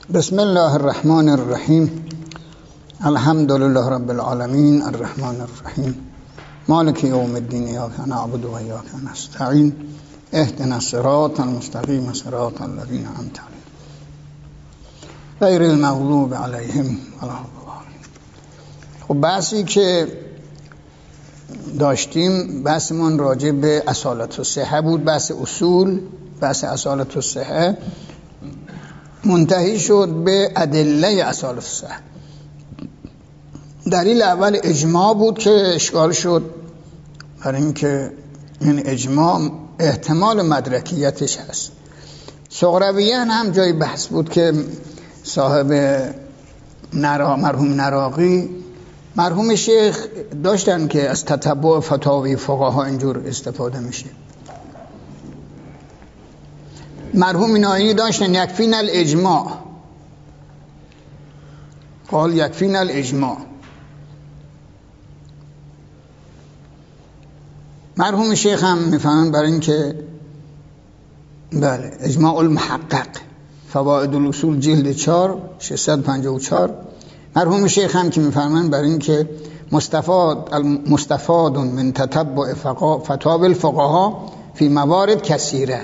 بسم الله الرحمن الرحیم. الحمد لله رب العالمین الرحمن الرحیم مالک یوم الدین ایاک نعبد و ایاک نستعین اهدنا الصراط المستقیم صراط الذین انعمت علیهم غیر المغضوب علیهم ولا الضالین. خب بحثی که داشتیم بحثمون راجع به اصالت الصحه بود، بحث اصول، بحث اصالت الصحه منتهی شد به ادله اصالت الصحه. دلیل اول اجماع بود که اشکال شد برای اینکه این اجماع احتمال مدرکیتش هست. سغراویان هم جای بحث بود که صاحب مرحوم نراقی مرحوم شیخ داشتن که از تتبع فتاوی فقها اینجور استفاده میشه. مرحوم ناینی داشتن یکفینا الاجماع، قال یکفینا الاجماع. مرحوم شیخ هم میفهمن برای اینکه بله اجماع المحقق فوائد الاصول جلد 4 654. مرحوم شیخ هم که میفهمن برای اینکه مستفاد من تتبع فتاوی الفقها فی موارد کثیره.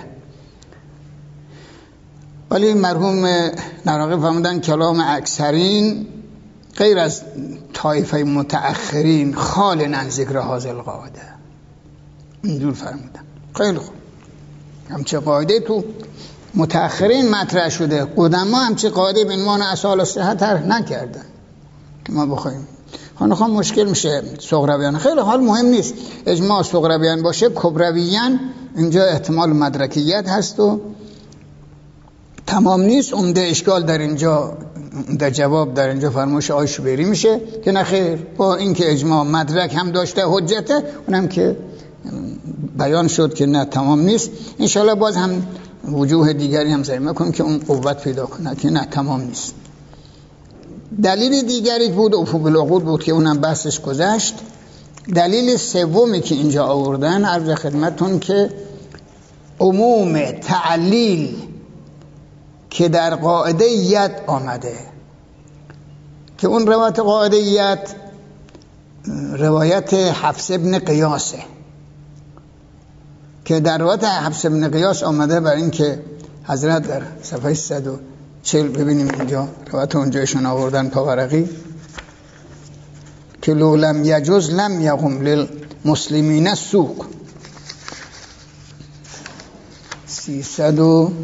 ولی مرحوم نراقی فرمودن کلام اکثرین غیر از طایفه متأخرین خال عن ذکر هذا القاعده. اینجور فرمودن. خیلی خوب، همچه قاعده تو متأخرین مطرح شده، قدما همچه قاعده به عنوان اصال الصحه طرح نکردن که ما بخوایم. خانخوام مشکل میشه سغراویان. خیلی حال مهم نیست اجماع سغراویان باشه، کبرویان اینجا احتمال مدرکیت هست و تمام نیست. عمده اشکال در اینجا، در جواب در اینجا فرمایش آقای شوبیری میشه که نخیر، با اینکه اجماع مدرک هم داشته حجته، اونم که بیان شد که نه تمام نیست. انشالله باز هم وجوه دیگری هم ذکر میکنم که اون قوت پیدا کنه که نه تمام نیست. دلیل دیگری بود افوق العقود بود که اونم بحثش گذشت. دلیل سومی که اینجا آوردن عرض خدمتون که عموم تعلیل که در قاعده ید آمده، که اون روایت قاعده ید روایت حفص ابن قیاسه، که در روایت حفص ابن قیاس آمده برای اینکه حضرت در صفحه 140 ببینیم اینجا روایت اونجایشون آوردن پاورقی که لو لم یجوز لم یقم للمسلمین السوق 340.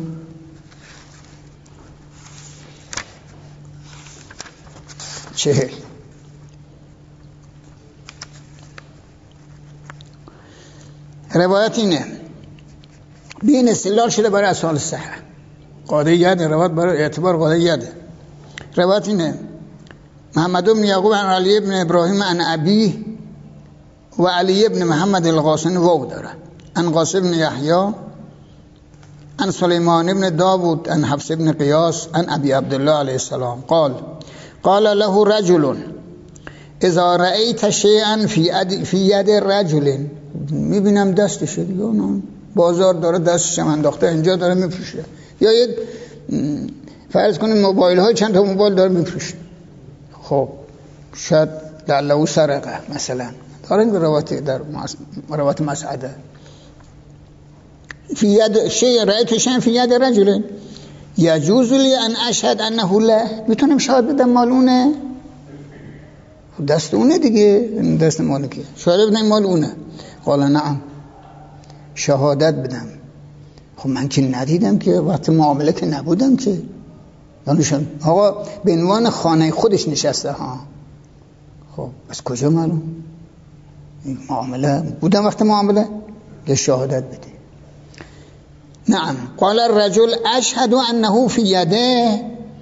روایت اینه بین استدلال شده برای اصال الصحه. قاعده ید روایت برای اعتبار قاعده ید. روایت اینه محمد بن یعقوب عن علی بن ابراهیم عن ابی و علی بن محمد القاسمی واو داره عن قاسم بن یحیی عن سلیمان بن داوود عن حفص بن قیاس عن ابی عبدالله علیه السلام قال له رجل اذا رأيت شيئا في يد رجل، میبینم دستش دیگه بازار داره دستش انداخته اینجا داره میفروشه، یا یک فرض کنیم موبایل های چند تا موبایل داره میفروشه، خب شاید لعله سرقه مثلا دارن روایت در روایت مسعده في يد شيء رأيت شيئا في يد رجل يجوز لي ان اشهد انه لا، میتونم شاهد بدم مال اونه، دست اونه دیگه، دست مال کیه، شاهد بدم مال اونه. قال نعم، شهادت بدم. خب من که ندیدم که وقت معامله که نبودم که، یعنی آقا به عنوان خانه خودش نشسته ها، خب از کجا معلوم این معامله بودم؟ وقت معامله که شهادت بده. نعم. قال الرجل اشهد انه في يده،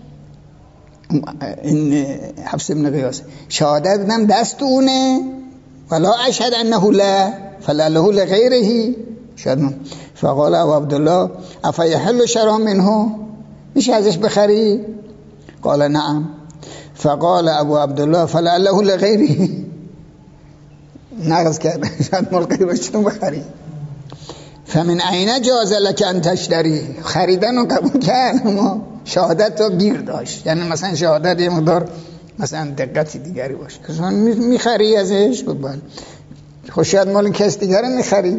این حفص ابن قیاس، شهادت بدم دست اونه، ولا اشهد انه لا فلعله لغیره. شاید فقال ابو عبدالله افیحل شرا منه، میشه ازش بخری؟ قال نعم. فقال ابو عبدالله فلعله لغیره، نقض کرد شاید مال غیرش بخری. فمن عین جاز لك ان تشتری، خریدن رو قبول کرد، ما شهادت رو گیر داشت، یعنی مثلا شهادت یه مقدار مثلا دقتی دیگری باشه، مثلا میخری ازش ببین خوشیت مال کس دیگره میخری.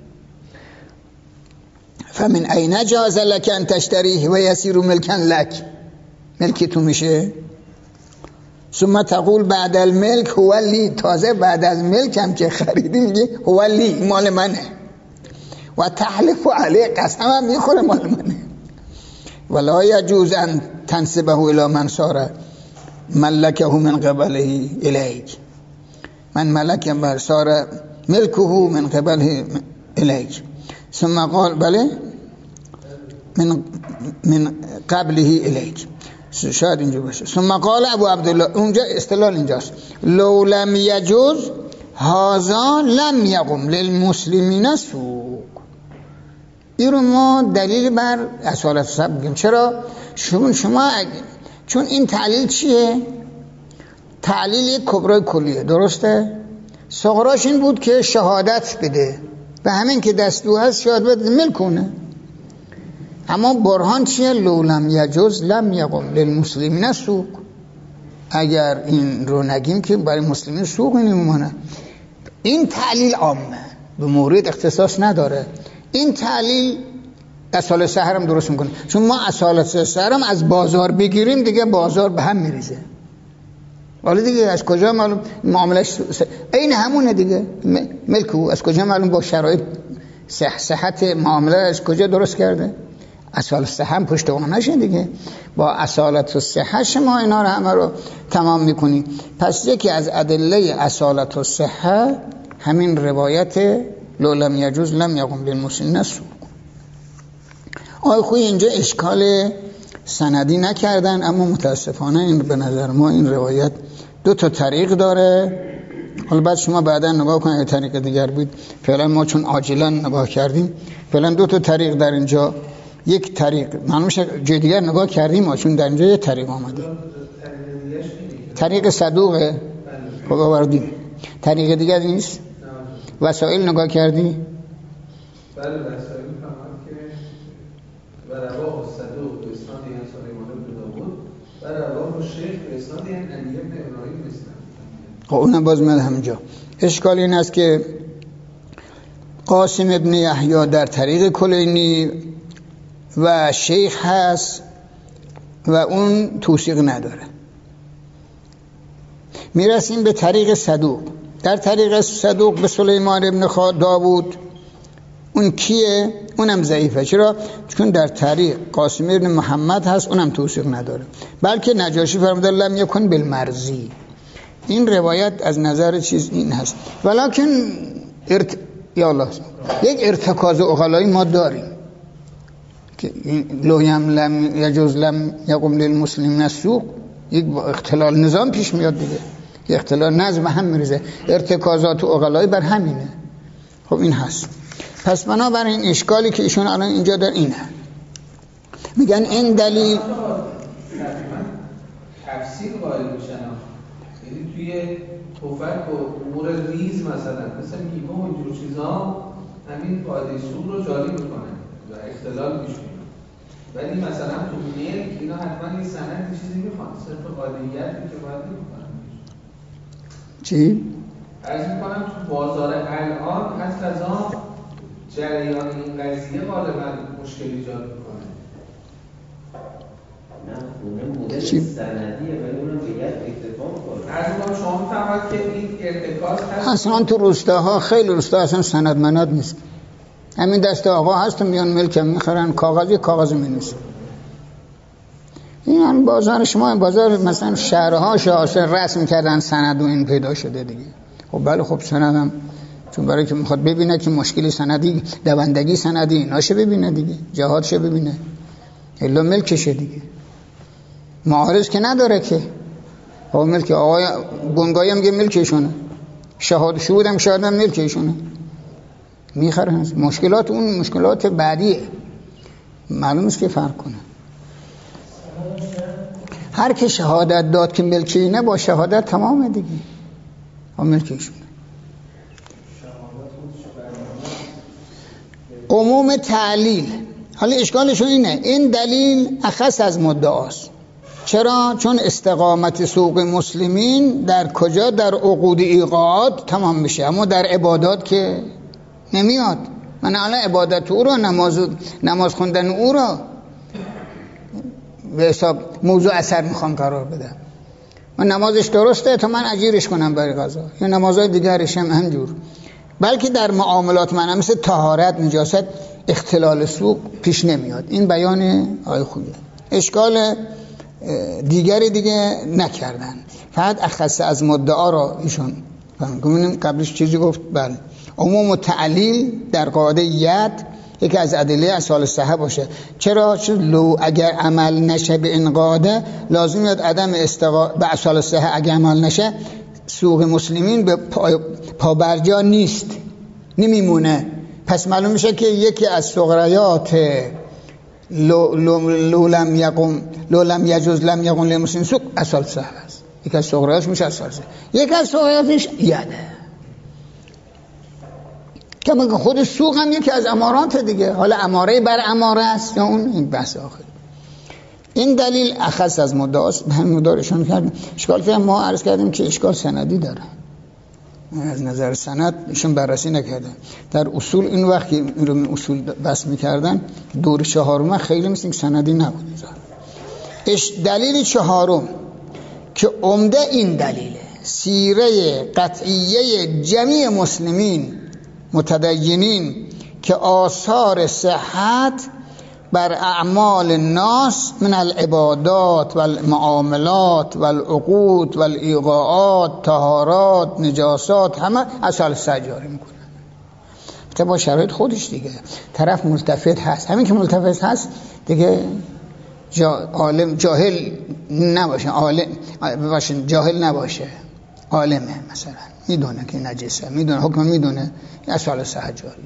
فمن این جاز لک ان تشتریه و یسیر ملکا لک، ملکی تو میشه. ثم تقول بعد الملک هو لی، تازه بعد از ملک هم که خریدی میگی هو لی، مال منه. و تحلف علیه، قسم هم میخوره مال منه. ولا یجوز ان تنسبه الی من صار ملکه من قبله الیک، من ملک من صار ملکه من قبله الیک. ثم قال بله من قبله الیک، شاید اینجا باشه. ثم قال ابو عبدالله، اونجا استدلال اینجاست، لو لم یجوز هذا لم یقم للمسلمین سوق. این رو ما دلیل بر اصالت سب بگیم. چرا؟ چون این تعلیل چیه؟ تعلیل یک کبرای کلیه، درسته؟ صغراش این بود که شهادت بده و همین که دستو هست شهادت بده ملک کنه. اما برهان چیه؟ لو لم یجوز لم یقم للمسلمین سوق. اگر این رو نگیم که برای مسلمین سوق نمیمونه. این تعلیل عامه، به مورد اختصاص نداره. این تعلیل اصالت سحر هم درست میکنه، چون ما اصالت سحر هم از بازار بگیریم دیگه بازار به هم میریزه. ولی دیگه از کجا معلوم معاملش این همونه دیگه، ملک او از کجا معلوم با شرایط صحت معامله از کجا درست کرده؟ اصالت صحه هم پشتوانشه دیگه. با اصالت و صحه شما اینا رو همه رو تمام میکنی. پس یکی از ادله اصالت و صحه همین روایت لو لم یجوز لم یقم للمسلمین سوق. آقای خویی اینجا اشکال سندی نکردن، اما متاسفانه این به نظر ما این روایت دو تا طریق داره. حالا بعد شما بعدا نگاه کنید طریق دیگر بود. فعلا ما چون عاجلا نگاه کردیم، فعلا دو تا طریق در اینجا. یک طریق معلوم شد جای دیگر نگاه کردیم ما، چون در اینجا یه طریق آمده، طریق صدوقه خب آوردیم. طریق دیگر نیست. وسائل نگاه کردی؟ بله وسائل فهمم که و رواه صدوق به اسناد سلیمان بن داوود و رواه شیخ به اسناد علی بن ابراهیم مثلا. خب اونم باز میاد همینجا. اشکال این است که قاسم ابن یحیی در طریق کلینی و شیخ هست و اون توثیق نداره. میرسیم به طریق صدوق. در طریق صدوق به سلیمان ابن داوود، اون کیه؟ اونم ضعیفه. چرا؟ چون در طریق قاسم ابن محمد هست، اونم توثیق نداره. بلکه نجاشی فرموده لم یکن بالمرضی. این روایت از نظر چیز این هست. ولکن یا الله یک ارتکاز عقلایی ما داریم که لویم لم یجوز لم یقم للمسلمین السوق، یک اختلال نظام پیش میاد دیگه، یک اختلال نظم هم میریزه. ارتکازات عقلایی بر همینه. خب این هست. پس بنابراین این اشکالی که ایشون الان اینجا در اینه، میگن این دلیل تفسیر قائل میشن. یعنی توی توفک و امور ریز مثلا مثل میوه و اینجور چیزا همین قاعده سوق رو جاری میکنه و اختلال پیش میاد. ولی مثلا تو ملک اینا حتما یه سند چیزی میخوان، صرف قاعده‌ایت که باید نمیکنن. چی؟ عرض میکنم تو بازار الان از قضا جریان این قضیه غالبا مشکل ایجاد میکنه. نه اون مدل سندیه ولی اونم دیگر اکتفا میکنه. عرض میکنم شما میفهمد که این ارتکاز هست. اصلا تو روستاها خیلی روستا اصلا سند مناد نیست. همین دست آقا هست و میان ملکم میخرن، کاغذ مینویسن. این هم بازار شما، این بازار مثلا شهرها شاشه رسم کردن سند و این پیدا شده دیگه. خب بله خب سندم چون برای که میخواد ببینه که مشکلی سندی دوندگی سندی ایناشه ببینه دیگه، جهادشه ببینه، الا ملکشه دیگه، معارض که نداره که. خب ملک آقای بنگاهی هم که ملکشونه، شهود هم ملکشونه، میخرن. مشکلات اون مشکلات بعدیه، معلوم است که فرق کنه. هر که شهادت داد که ملکی نه با شهادت تمامه دیگه، با ملکشونه. عموم تعلیل حالا اشکالشون اینه، این دلیل اخص از مدعاست. چرا؟ چون استقامت سوق مسلمین در کجا؟ در عقود ایقاعات تمام میشه، اما در عبادات که نمیاد. من الان عبادت او رو، نماز خوندن او رو به حساب موضوع اثر میخوام قرار بدم. من نمازش درسته تا من اجیرش کنم برای قضا، یا نمازهای دیگرش هم همجور. بلکه در معاملات من مثل طهارت، نجاست، اختلال سوق پیش نمیاد. این بیان آقای خویه. اشکال دیگری دیگه نکردن، فقط اخص از مدعا را ایشون فهمیدیم. قبلش چیزی گفت بله، عموم و تعلیل در قاعده ید یکی از ادله اصال صحه باشه. چرا؟ چون لو اگر عمل نشه به این قاعده لازم میاد عدم به اصال صحه. اگر عمل نشه سوق مسلمین به پابرجا نیست، نمیمونه. پس معلوم میشه که یکی از سغریات لو لم یجوز لم یقم للمسلمین سوق اصال صحه است. یکی از سغریاتش میشه اصال صحه، یکی از سغریاتش یده. که خود سوق هم یکی از امارات دیگه، حالا اماره بر اماره است یا اون، این بحث آخر. این دلیل اخص از مدعاست. همین مدارشون کردیم. اشکال که ما عرض کردیم که اشکال سندی داره، از نظر سند ایشون بررسی نکردن. در اصول این وقت که این رو اصول بس میکردن دور چهارم خیلی مثل سندی نبود. دلیل چهارم که عمده این دلیله، سیره قطعیه جمیع مسلمین متدینین که آثار صحت بر اعمال الناس من العبادات و المعاملات و العقود و الایقاعات، طهارات، نجاسات، همه اصل سجاری میکنن. حتی با شرایط خودش دیگه طرف ملتفت هست، همین که ملتفت هست دیگه عالم جاهل نباشه، جاهل نباشه، عالمه مثلا میدونه که نجسه، میدونه حکم، میدونه اصل سجاری.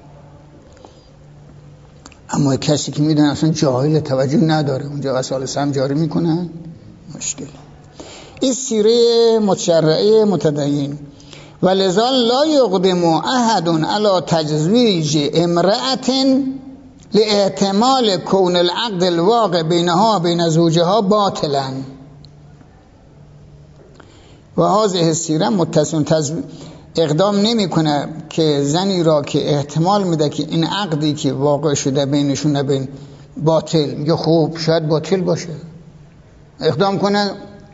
اما کسی که میدونه اصلا جاهل، توجه نداره، اونجا اصال سم جاری میکنن، مشکل. این سیره متشرعه متدین ولذا لا یقدم احد علی تجویز امرأة لاحتمال کون العقد الواقع بینها بین زوجها باطلا و هذه السیره متصل اقدام نمیکنه که زنی را که احتمال میده که این عقدی که واقع شده بینشون بین باطل، میگه خوب شاید باطل باشه، اقدام کنه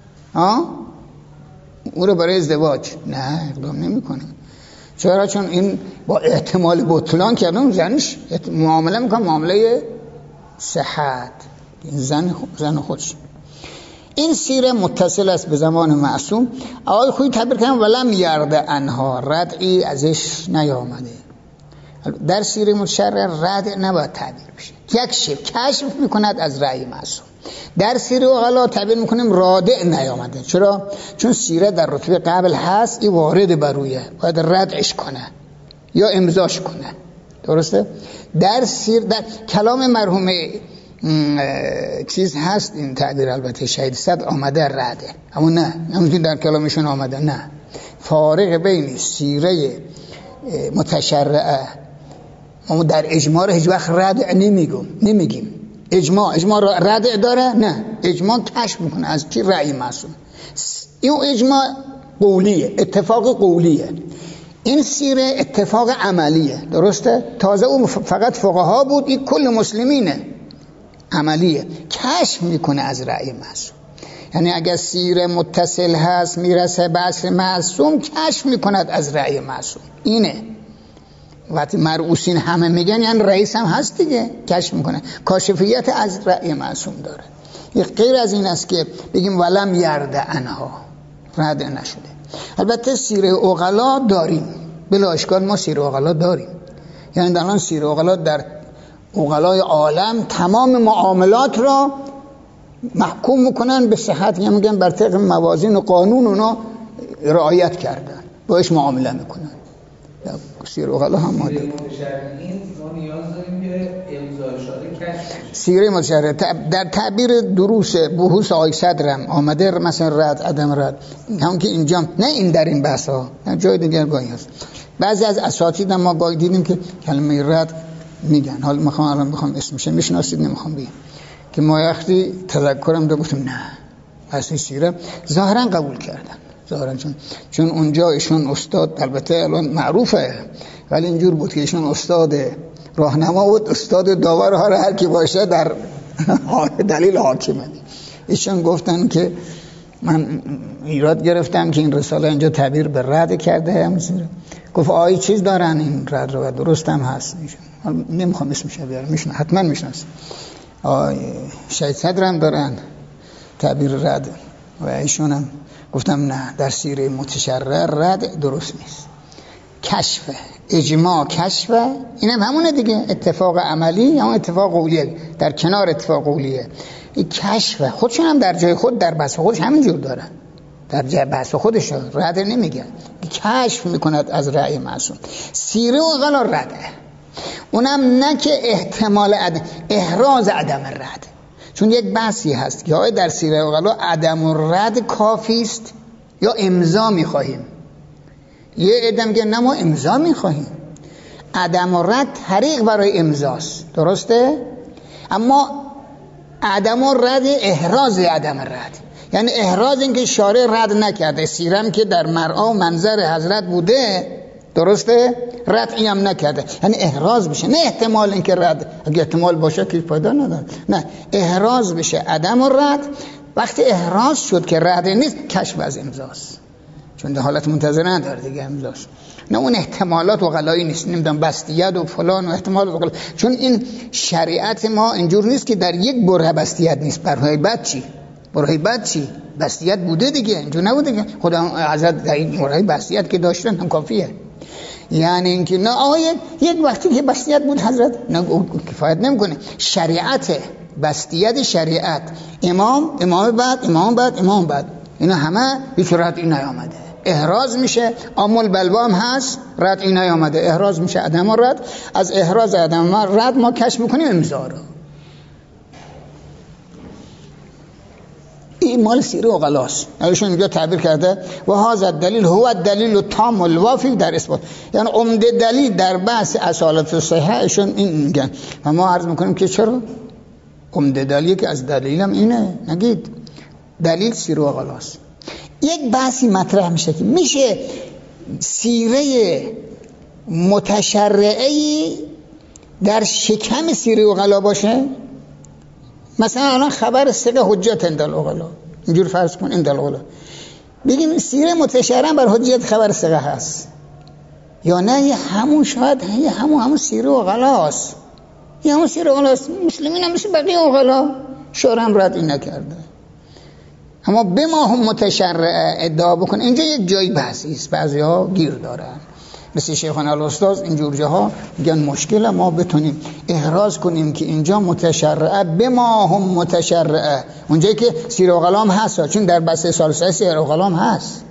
او رو برای ازدواج. نه، اقدام نمیکنه. چرا؟ چون این با احتمال بطلان کردن زنش معامله میکنه، معامله صحت، این زن خودش. این سیره متصل است به زمان معصوم. آقای خویی تعبیر کردن ولم یرد انها، ردعی ازش نیامده. در سیره متشرع رد نباید تعبیر بشه، یک کشف میکند از رأی معصوم. در سیره اغلا تعبیر میکنیم رادع نیامده. چرا؟ چون سیره در رتبه قبل هست، این وارد بر رویه، باید ردعش کنه یا امضاش کنه. درسته؟ در کلام مرحوم چیز هست این تعبیر، البته شهید صد آمده رده، اما نه نمیتون در کلامشون آمده. نه، فارق بین سیره متشرعه، ما در اجماع هیچ وقت رد نمیگیم. اجماع را رد داره؟ نه، اجماع کشف میکنه از کی؟ رأی معصوم. این اجماع قولیه، اتفاق قولیه. این سیره اتفاق عملیه. درسته؟ تازه اون فقط فقها بود، این کل مسلمینه، عملیه، کشف میکنه از رأی معصوم. یعنی اگر سیره متصل هست میرسه به اصل معصوم، کشف میکند از رأی معصوم. اینه وقتی مرعوسین همه میگن یعنی رئیس هم هست دیگه، کشف میکنه، کاشفیت از رأی معصوم داره. یک غیر از این است که بگیم ولم یرد انها، رد نشده. البته سیره عقلا داریم، بلا اشکال ما سیره عقلا داریم. یعنی در الان سیره عقلا در عقلای عالم تمام معاملات را محکوم میکنن به صحت، یعنی میگن بر طبق موازین و قانون اونا رعایت کردن، باش معامله میکنن. سیره عقلا هم ما داریم. ما نیاز داریم که امضا شده کشف. سیره متشرع در تعبیر دروس بحوث آقای صدرم آمده، مثلا رد، عدم رد، همون که اینجا نه، این در این بحث ها جای دیگر گاهی هست. بعضی از اساتید ما گاهی دیدیم که کلمه رد میگن. حالا میخوام الان بخوام اسمش میشناسید نمیخوام بگم که ما وقتی تذکرم دو گفتم نه اصلی سیره ظاهرا قبول کردن، ظاهرا چون اونجا ایشون استاد، البته الان معروفه ولی اینجور بود که ایشون استاد راهنما بود، استاد داور ها هر کی باشه در دلیل حاکمه. ایشون گفتن که من ایراد گرفتم که این رساله اینجا تعبیر به رد کرده هم سیره. گفت آی چیز دارن این رد رو درست هم هست. نمیخوام اسمش بیارم، میشناسید حتما میشناسید. شهید صدر هم دارن تعبیر رد و ایشون هم گفتم نه در سیره متشرع رد درست نیست، کشف اجماع کشف اینم همونه دیگه، اتفاق عملی یا اتفاق قولیه در کنار اتفاق قولیه. این کشف خودشون هم در جای خود در بحث خودش همینجور دارن، در جای بحث خودش رد نمیگن، کشف میکند از رأی معصوم. سیره و غلا رده، اونم نه که احتمال احراز عدم رد، چون یک بحثی هست یا در سیره و غلا عدم رد کافی است یا امضا میخواهیم. یه عده میگه نه ما امضا میخواهیم، عدم رد طریق برای امضاست، درسته؟ اما عدم رد احراز عدم رد، یعنی احراز این که شارع رد نکرده، سیرم که در مرعا و منظر حضرت بوده، درسته؟ رد هم نکرده، یعنی احراز بشه، نه احتمال این که رد، اگه احتمال باشه که فایده نداره، نه احراز بشه عدم رد. وقتی احراز شد که رد نیست کشف از امضاست، چون در حالت منتظره نداره دیگه امضاست، نه اون احتمالات و غلایی نیست، نمیدونم بستیت و فلان و احتمالات و غلایی، چون این شریعت ما اینجور نیست که در یک بره بستیت نیست. برای بعد چی؟ برای بعد چی؟ بستیت بوده دیگه، اینجور نبوده که خدا حضرت در این برای بستیت که داشتن هم کافیه. یعنی اینکه نه یک وقتی که بستیت بود حضرت نه کفایت نمیکنه. شریعت بستیت شریعت امام بعد اینا همه به صورت این نیامده، احراز میشه. عامل بلوا هم هست، رد این نیامده، احراز میشه عدم رد. از احراز عدم رد ما کشف میکنیم امضا رو. این مال سیره و غلاس، ایشون اینجا تعبیر کرده و هذا الدلیل هو الدلیل التام الوافی در اثبات، یعنی عمده دلیل در بحث اصالت صحیح ایشون این میگن و ما عرض میکنیم که چرا عمده دلیل که از دلیلم اینه، نگید دلیل سیره و غلاس. یک بحثی مطرح میشه که میشه سیره متشرعی در شکم سیره و غلا باشه. مثلا الان خبر ثقه حجت اندال غلا، اینجور فرض کن اندال غلا، بگیم سیره متشرع بر حجت خبر ثقه هست یا نه؟ همون شاید همون سیره و غلاست، همون سیره و غلاست. مسلمین هم مثل بقیه و غلا شورم رد این نکرده، اما به ما هم متشرع ادعا بکن. اینجا یک جایی بحثی است، بعضی ها گیر دارن مثل شیخان الاستاذ اینجور جاها میگن مشکل ما بتونیم احراز کنیم که اینجا متشرعه به ما هم متشرعه، اونجایی که سیره و غلام هست، چون در بحث ثالثه سیره و غلام هست.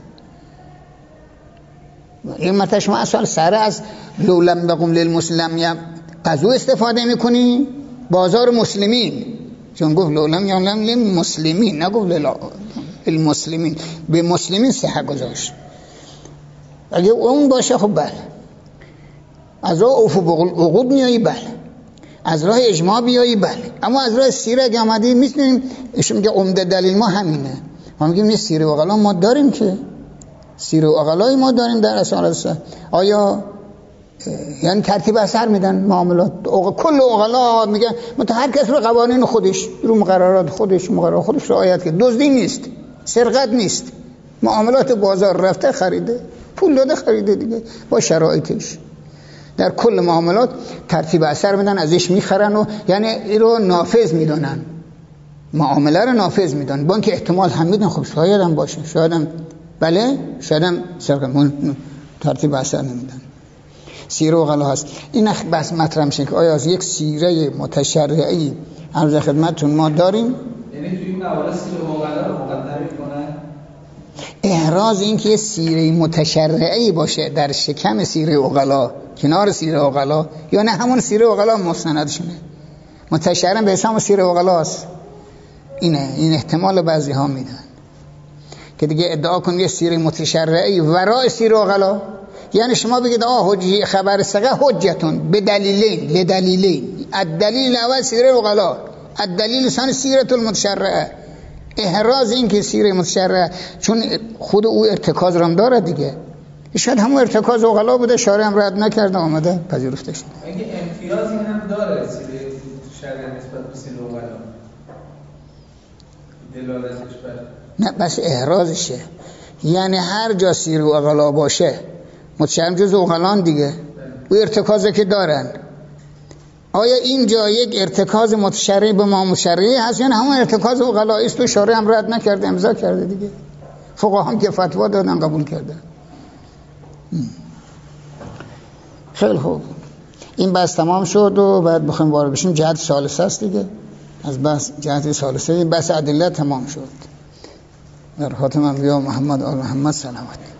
این مثلا شما اصلا سره از لولم بقوم للمسلم یا قضو استفاده میکنی بازار مسلمین، چون گفت لولم یا لم للمسلمین، نگفت للمسلمین، به مسلمین صحه گذاشت. اگه اون باشه خب بله، از راه عقود میایی بله، از راه اجماع بیایی بله، اما از راه سیره اگه آمدی میتونیم ایشون میگه عمده دلیل ما همینه. ما میگیم یه سیره و غلا ما داریم، که سیره و غلایی ما داریم در اصالت. آیا یعنی ترتیب اثر میدن معاملات کل غلا میگن هر کس رو قوانین خودش رو مقررات خودش رعایت کنه، دزدی نیست، سرقت نیست، معاملات بازار رفته خریده پول داده خریده دیگه با شرایطش، در کل معاملات ترتیب اثر میدن، ازش میخرن و یعنی این رو نافذ میدونن، معامله رو نافذ میدن. با اینکه احتمال هم میدن خب شاید هم باشه، شاید هم بله، شاید هم سرقت، ترتیب اثر نمیدن. سیره و غلا هست. این بحث مطرح میشه که آیا از یک سیره متشرعی عرض خدمتتون ما داریم، یعنی توی این مواقع سیره و غلا رو مقدر میکنن احراز این که سیره متشرعی باشه در شکم سیره و غلا، کنار سیره و غلا، یا نه همون سیره و غلا مستندشونه، متشرع به حساب سیره و غلاست. این احتمال بعضی ها میدن که دیگه ادعا کنید یه سیره متشرعی ورای سیره و غلا، یعنی شما بگید حجی خبر ثقه حجتون به دلیلین لدلیلین. الدلیل اول سیره عقلا، الدلیل ثانی سیرة المتشرعه. احراز این که سیره متشرعه چون خود او ارتکاز رام داره دیگه، شاید همون ارتکاز عقلا بوده، شارع هم رد نکرده آمده پذیرفته شده. اگه امتیازی هم داره سیره شرع نسبت به سیره عقلا دلالتش بر نه بس احرازشه، یعنی هر جا سیره عقلا باشه متشرع جز عقلان دیگه او ارتکازه که دارن. آیا اینجا یک ارتکاز متشرع به ما مشرعی هست یعنی همون ارتکاز عقلا است و شارع هم رد نکرده امضا کرده دیگه، فقها هم که فتوا دادن قبول کردن. خیلی خوب، این بحث تمام شد و بعد بخوایم وارد بشیم جهت ثالثه است دیگه. از بحث جهت ثالثه بحث ادله تمام شد. در خاتم انبیا محمد آل محمد صلوات.